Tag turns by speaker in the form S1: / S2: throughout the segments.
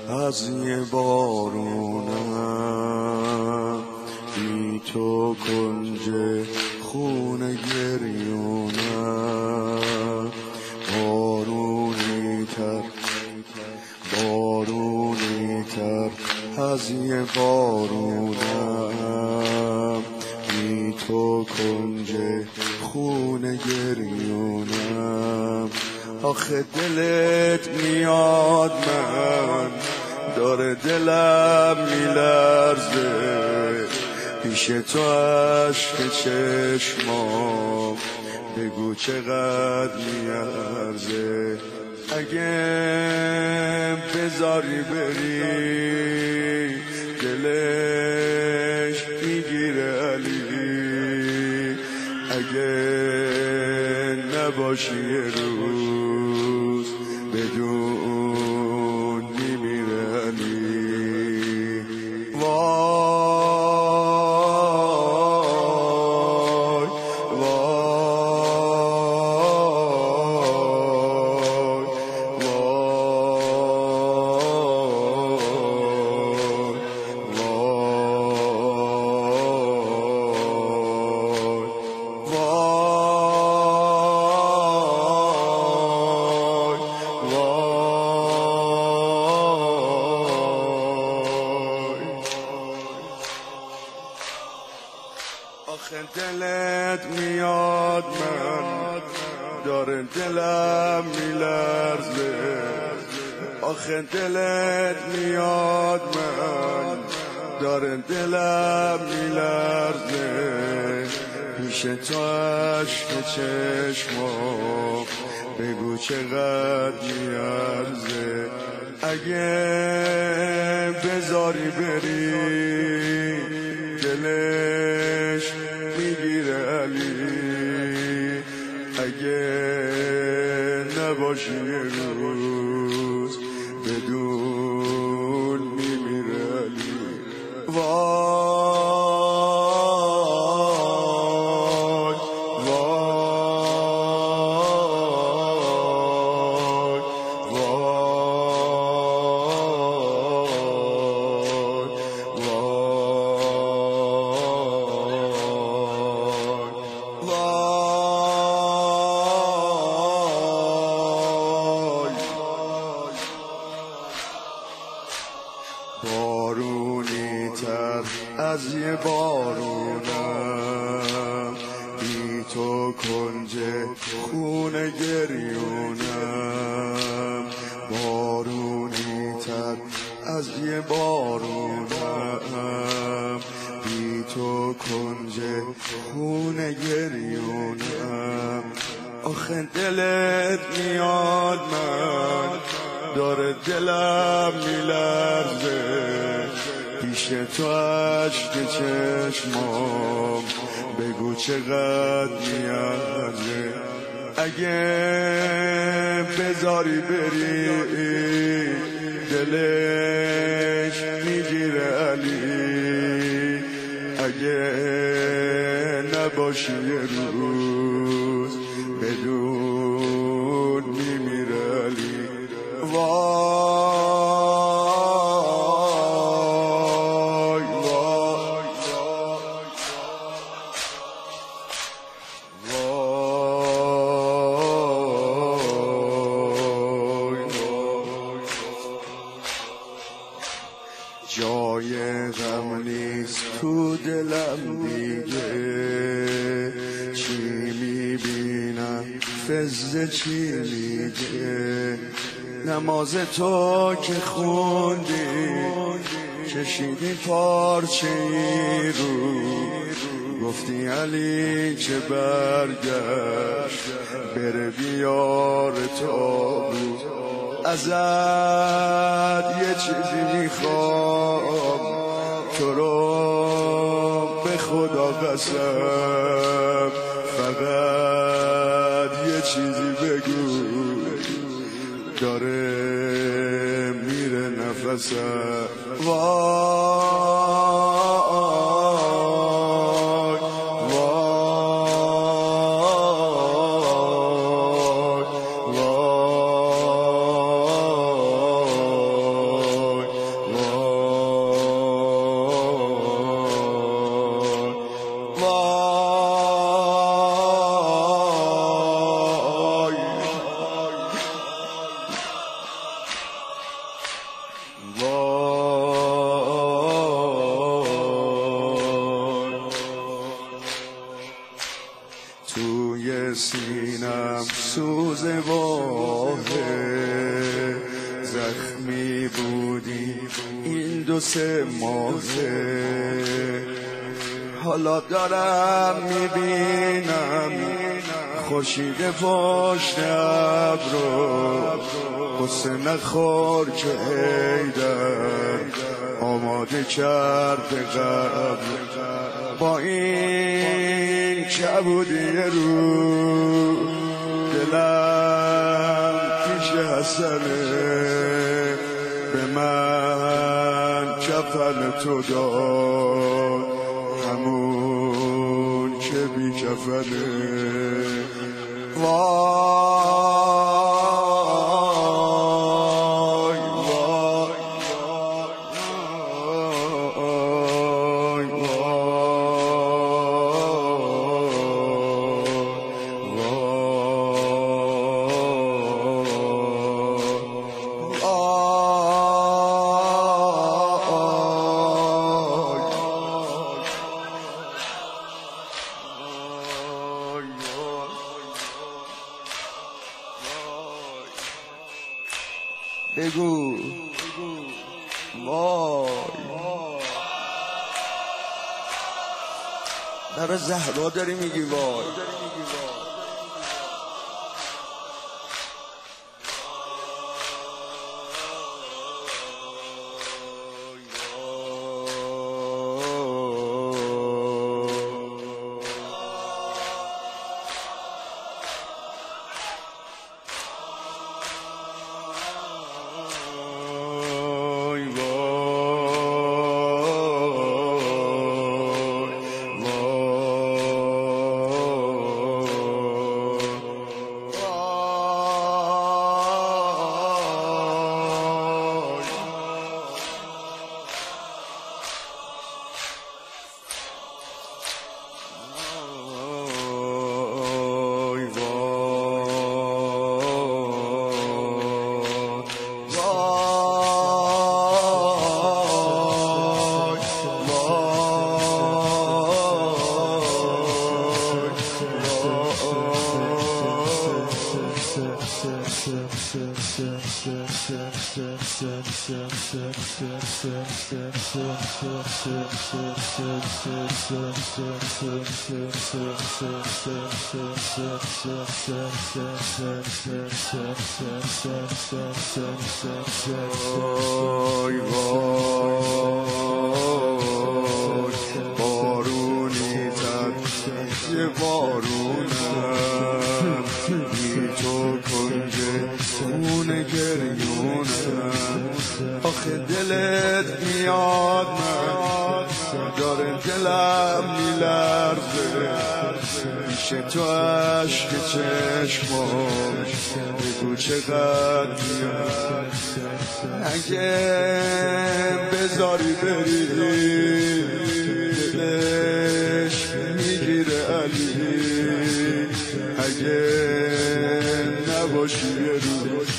S1: از یه بارونم، بی تو کنج خونه گریونم. بارونی تر از یه بارونم، بی تو کنج خونه گریونم. آخه دلت میاد من داره دلم میلرزه، پیش تو عشق چشمام بگو چقدر میارزه. اگه بذاری بری دلش میگیره علی، اگه نباشی یه روز بدون میمیره علی. وای آخه دلت میاد من داره دلم میلرزه، آخه دلت میاد من داره دلم میلرزه، پیش تو عشق چشمام بگو چقدر میارزه. اگه بذاری بری دلش میگیره علی، اگه نباشی یه روز بدون میمیره علی. وای وای بارونی تر از یه بارونم، بی تو کنج خونه گریونم. بارونی تر از یه بارونم، بی تو کنج خونه گریونم. آخه دلت میاد من داره دلم میلرزه، پیش تو عشق چشمام بگو چقدر میارزه. اگه بذاری بری دلش میگیره علی، اگه نباشی یه روز بدون میمیره علی. وای وای وای جای غم نیست تو دلم دیگه، چی میبینم فضل چی میگه. نماز تو که خوندی کشیدی پارچه ای رو، گفتی علی که برگشت بره بیار تابوت. ازت یه چیزی میخوام تو رو به خدا قسم، فقط یه چیزی بگو داره میره نفسم. وای وای وای 2-3 ماهه حالا دارم میبینم خورشید پشت ابرو قصه نخور که حیدر آماده کرده قبل با این کبودی رو دلم پیش حسنه به من کفن تو داد همون که بی کفنه بگو وای برای زهرا داری میگی وای بارونی زد یه بارونم بی تو کنج خونه گریونم آخه دلت میاد من داره دلم میلرزه پیش تو عشق چشمام بگو چقدر میاد اگه بذاری بری دلش میگیره علی اگه نباشی یه روز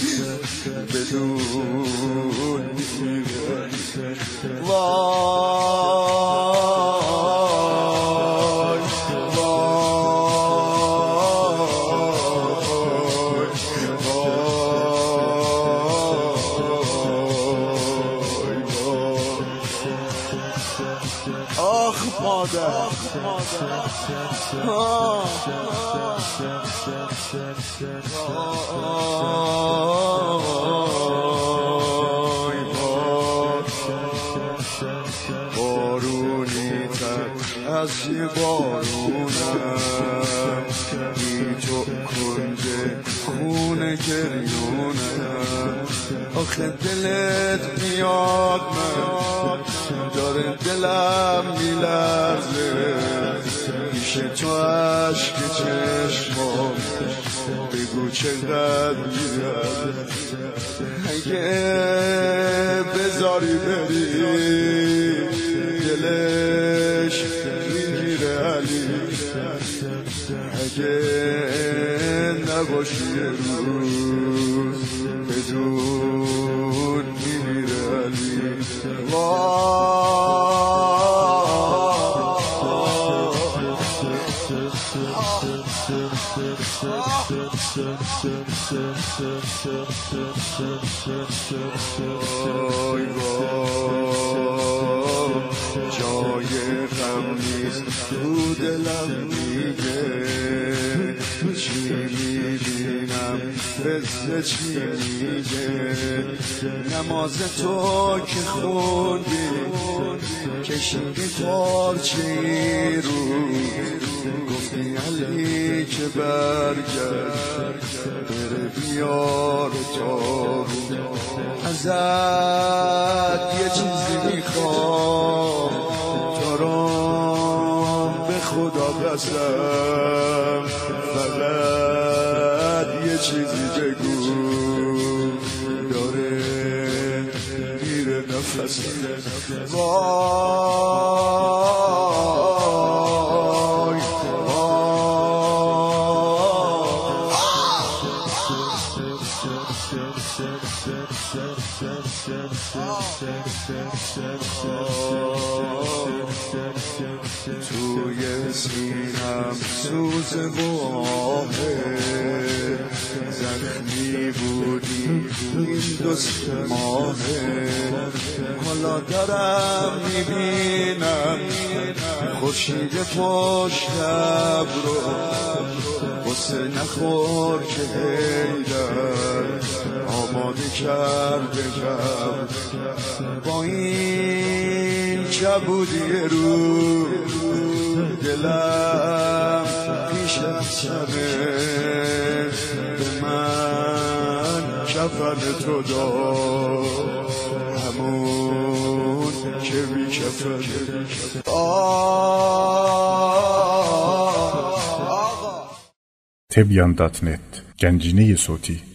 S1: بدون میگیره آخ مادر بارونی تر از یه بارونم بی تو کنج خونه گریونم آخه دلت میاد من داره دلم میلرزه پیش تو عشق چشمام بگو چقدر میاد اگه بذاری بری دلش میگیره علی اگه نباشی یه روز بدون میمیره علی وای جای غم نیست تو دلم میگه چی میبینم قصه چی میگه نماز تو که خوندی کشیدی پارچه ای رو گفتی علی که برگرد بره بیار جارو ازت یه چیزی میخوام جارم به خدا قسم فقط یه چیزی بگو داره میره نفسم وای توی سینم سوز بوآهه زخمی بودی این 2 ماهه حالا دارم میبینم خورشید پشتم رو قصه نخور که حیدر آماده کرده کم با این کبودی رو دلم پیشت شبه به من کفن تو داد همون که بی کفن
S2: Tebyan.net Gencine-i Soti